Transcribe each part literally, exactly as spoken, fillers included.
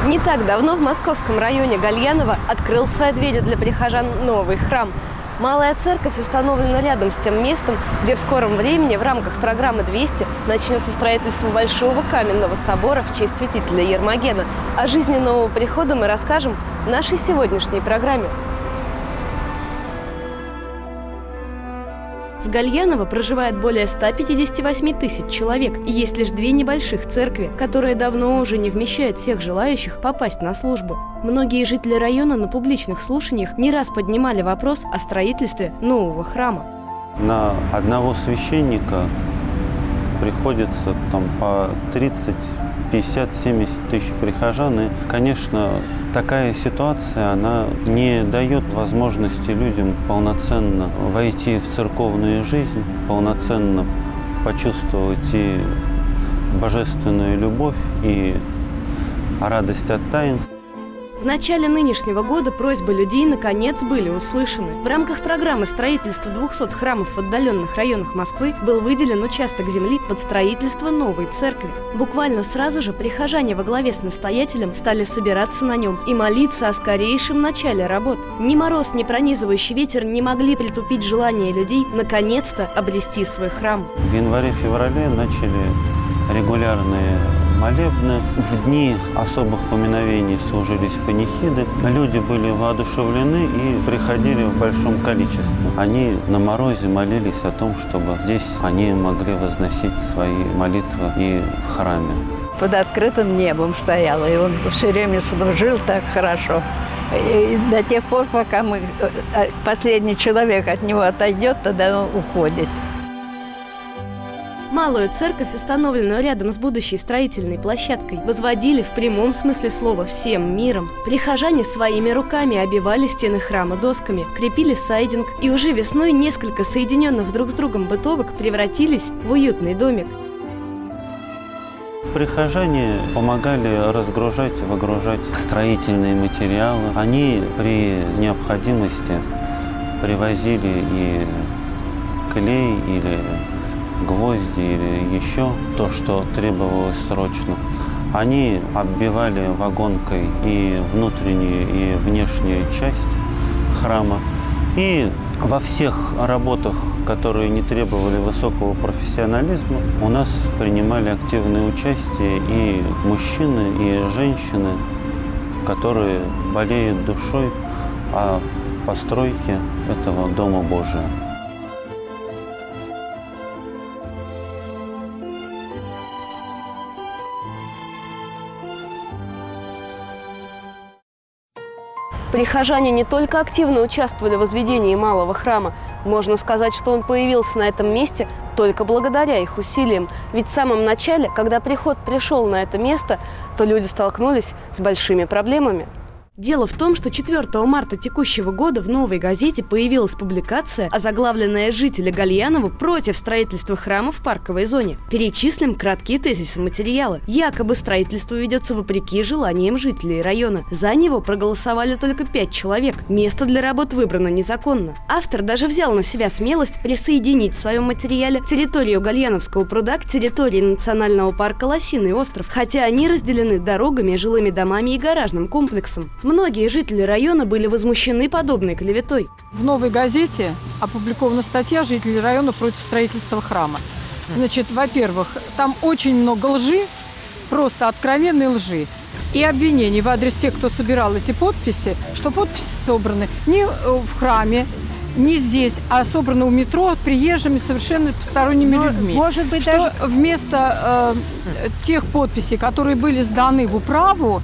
Не так давно в московском районе Гальяново открыл свои двери для прихожан новый храм. Малая церковь установлена рядом с тем местом, где в скором времени в рамках программы двести начнется строительство большого каменного собора в честь святителя Ермогена. О жизни нового прихода мы расскажем в нашей сегодняшней программе. В Гальяново проживает более ста пятидесяти восьми тысяч человек, и есть лишь две небольших церкви, которые давно уже не вмещают всех желающих попасть на службу. Многие жители района на публичных слушаниях не раз поднимали вопрос о строительстве нового храма. На одного священника приходится там по тридцать, пятьдесят, семьдесят тысяч прихожан. И, конечно, такая ситуация, она не дает возможности людям полноценно войти в церковную жизнь, полноценно почувствовать и божественную любовь, и радость от таинств. В начале нынешнего года просьбы людей наконец были услышаны. В рамках программы строительства двухсот храмов в отдаленных районах Москвы был выделен участок земли под строительство новой церкви. Буквально сразу же прихожане во главе с настоятелем стали собираться на нем и молиться о скорейшем начале работ. Ни мороз, ни пронизывающий ветер не могли притупить желание людей наконец-то обрести свой храм. В январе-феврале начали регулярные молебны. В дни особых поминовений служились панихиды. Люди были воодушевлены и приходили в большом количестве. Они на морозе молились о том, чтобы здесь они могли возносить свои молитвы и в храме. Под открытым небом стоял, и он все время служил так хорошо. И до тех пор, пока мы, последний человек от него отойдет, тогда он уходит. Малую церковь, установленную рядом с будущей строительной площадкой, возводили в прямом смысле слова всем миром. Прихожане своими руками обивали стены храма досками, крепили сайдинг, и уже весной несколько соединенных друг с другом бытовок превратились в уютный домик. Прихожане помогали разгружать, выгружать строительные материалы. Они при необходимости привозили и клей, или гвозди, или еще то, что требовалось срочно. Они оббивали вагонкой и внутреннюю, и внешнюю часть храма. И во всех работах, которые не требовали высокого профессионализма, у нас принимали активное участие и мужчины, и женщины, которые болеют душой о постройке этого Дома Божия. Прихожане не только активно участвовали в возведении малого храма, можно сказать, что он появился на этом месте только благодаря их усилиям. Ведь в самом начале, когда приход пришел на это место, то люди столкнулись с большими проблемами. Дело в том, что четвёртого марта текущего года в «Новой газете» появилась публикация, озаглавленная «Жители Гальянова против строительства храма в парковой зоне». Перечислим краткие тезисы материала. Якобы строительство ведется вопреки желаниям жителей района. За него проголосовали только пять человек. Место для работ выбрано незаконно. Автор даже взял на себя смелость присоединить в своем материале территорию Гальяновского пруда к территории национального парка Лосиный остров, хотя они разделены дорогами, жилыми домами и гаражным комплексом. Многие жители района были возмущены подобной клеветой. В «Новой газете» опубликована статья «Жители района против строительства храма». Значит, во-первых, там очень много лжи, просто откровенной лжи, и обвинений в адрес тех, кто собирал эти подписи, что подписи собраны не в храме, не здесь, а собраны у метро приезжими, совершенно посторонними Но, людьми. Может быть, что даже... вместо э, тех подписей, которые были сданы в управу,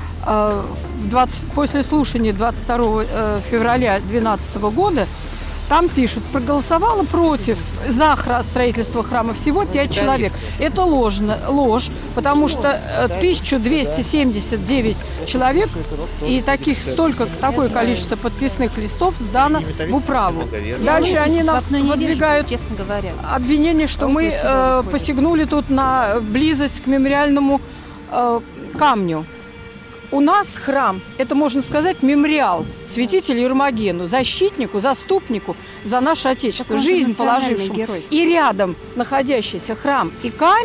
В двадцать, после слушания двадцать второго февраля две тысячи двенадцатого года, там пишут, проголосовало против, за строительство храма всего пять человек. Это ложно, ложь, потому что тысяча двести семьдесят девять человек и таких, столько, такое количество подписных листов сдано в управу. Дальше они нам выдвигают обвинение, что мы э, посягнули тут на близость к мемориальному э, камню. У нас храм, это, можно сказать, мемориал святителю Ермогену, защитнику, заступнику за наше Отечество, жизнь положившему. Герой. И рядом находящийся храм и камень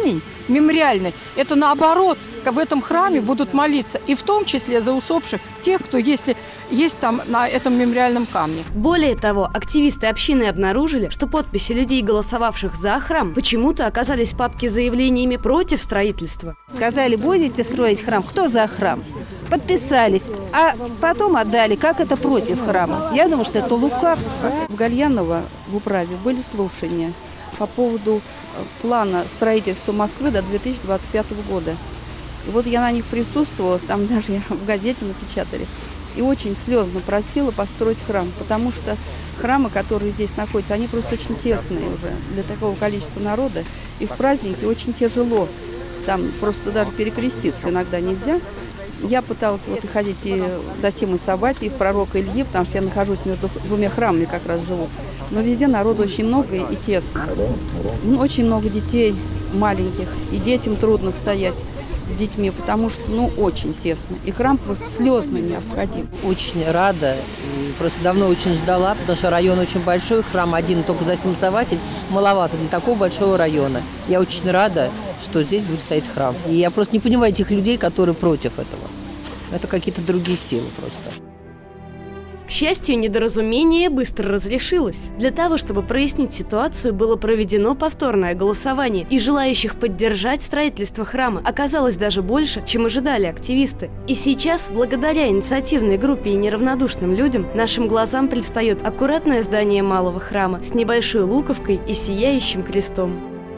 мемориальный. Это наоборот, в этом храме будут молиться, и в том числе за усопших, тех, кто если есть там на этом мемориальном камне. Более того, активисты общины обнаружили, что подписи людей, голосовавших за храм, почему-то оказались в папке с заявлениями против строительства. Сказали, будете строить храм, кто за храм? Подписались, а потом отдали, как это против храма. Я думаю, что это лукавство. В Гальяново в управе были слушания по поводу плана строительства Москвы до две тысячи двадцать пятого года. И вот я на них присутствовала, там даже я в газете напечатали, и очень слезно просила построить храм, потому что храмы, которые здесь находятся, они просто очень тесные уже для такого количества народа, и в праздники очень тяжело, там просто даже перекреститься иногда нельзя. Я пыталась вот ходить и за темой Саватии, в пророка Ильи, потому что я нахожусь между двумя храмами, как раз живу. Но везде народу очень много и тесно. Очень много детей маленьких, и детям трудно стоять с детьми, потому что, ну, очень тесно. И храм просто слезно необходим. Очень рада, и просто давно очень ждала, потому что район очень большой, храм один только за Симсаватель, маловато для такого большого района. Я очень рада, что здесь будет стоять храм. И я просто не понимаю этих людей, которые против этого. Это какие-то другие силы просто. К счастью, недоразумение быстро разрешилось. Для того, чтобы прояснить ситуацию, было проведено повторное голосование, и желающих поддержать строительство храма оказалось даже больше, чем ожидали активисты. И сейчас, благодаря инициативной группе и неравнодушным людям, нашим глазам предстает аккуратное здание малого храма с небольшой луковкой и сияющим крестом.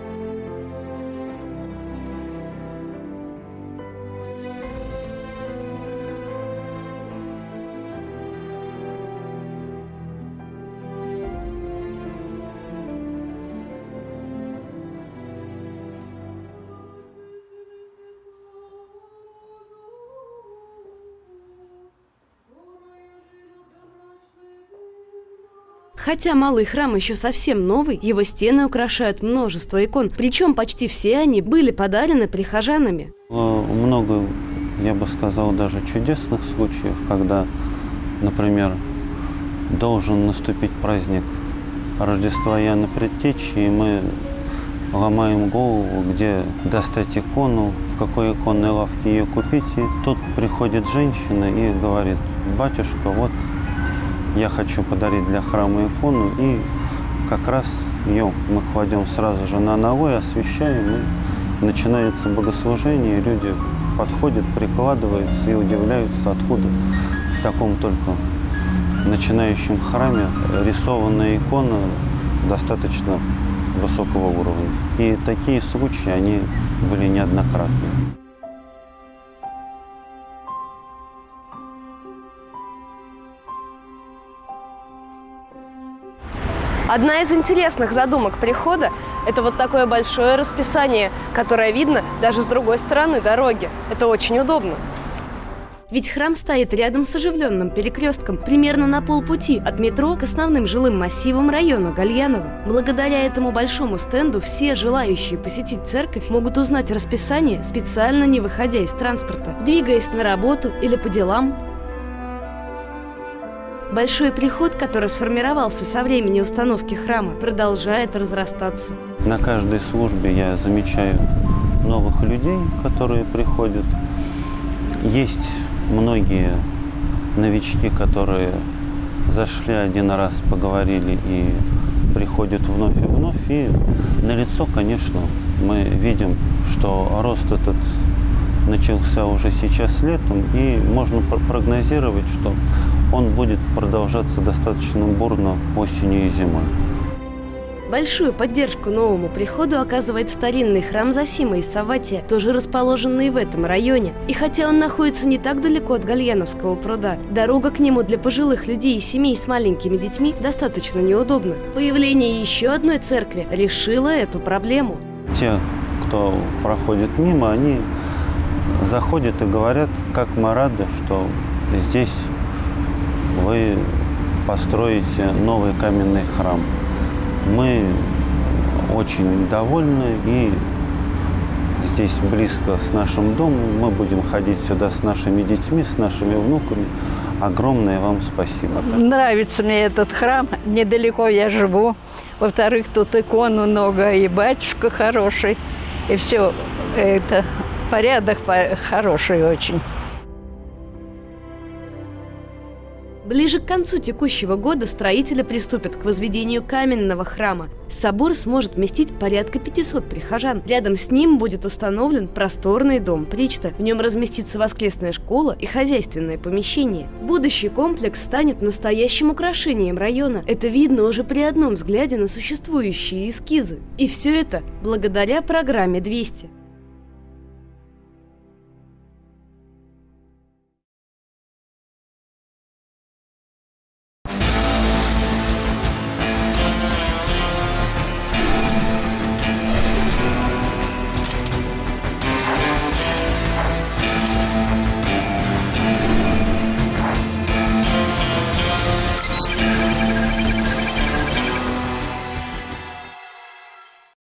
Хотя малый храм еще совсем новый, его стены украшают множество икон, причем почти все они были подарены прихожанами. Много, я бы сказал, даже чудесных случаев, когда, например, должен наступить праздник Рождества Иоанна Предтечи, и мы ломаем голову, где достать икону, в какой иконной лавке ее купить. И тут приходит женщина и говорит: батюшка, вот я хочу подарить для храма икону, и как раз ее мы кладем сразу же на навой, освещаем, и начинается богослужение, и люди подходят, прикладываются и удивляются, откуда в таком только начинающем храме рисованная икона достаточно высокого уровня. И такие случаи, они были неоднократные. Одна из интересных задумок прихода – это вот такое большое расписание, которое видно даже с другой стороны дороги. Это очень удобно. Ведь храм стоит рядом с оживленным перекрестком, примерно на полпути от метро к основным жилым массивам района Гальяново. Благодаря этому большому стенду все желающие посетить церковь могут узнать расписание, специально не выходя из транспорта, двигаясь на работу или по делам. Большой приход, который сформировался со времени установки храма, продолжает разрастаться. На каждой службе я замечаю новых людей, которые приходят. Есть многие новички, которые зашли один раз, поговорили и приходят вновь и вновь. И налицо, конечно, мы видим, что рост этот начался уже сейчас летом, и можно прогнозировать, что он будет продолжаться достаточно бурно осенью и зимой. Большую поддержку новому приходу оказывает старинный храм Зосимы из Саватия, тоже расположенный в этом районе. И хотя он находится не так далеко от Гальяновского пруда, дорога к нему для пожилых людей и семей с маленькими детьми достаточно неудобна. Появление еще одной церкви решило эту проблему. Те, кто проходит мимо, они заходят и говорят, как мы рады, что здесь вы построите новый каменный храм. Мы очень довольны, и здесь близко с нашим домом. Мы будем ходить сюда с нашими детьми, с нашими внуками. Огромное вам спасибо. Нравится мне этот храм. Недалеко я живу. Во-вторых, тут икон много, и батюшка хороший. И все, это порядок хороший очень. Ближе к концу текущего года строители приступят к возведению каменного храма. Собор сможет вместить порядка пятисот прихожан. Рядом с ним будет установлен просторный дом причта. В нем разместится воскресная школа и хозяйственное помещение. Будущий комплекс станет настоящим украшением района. Это видно уже при одном взгляде на существующие эскизы. И все это благодаря программе двести.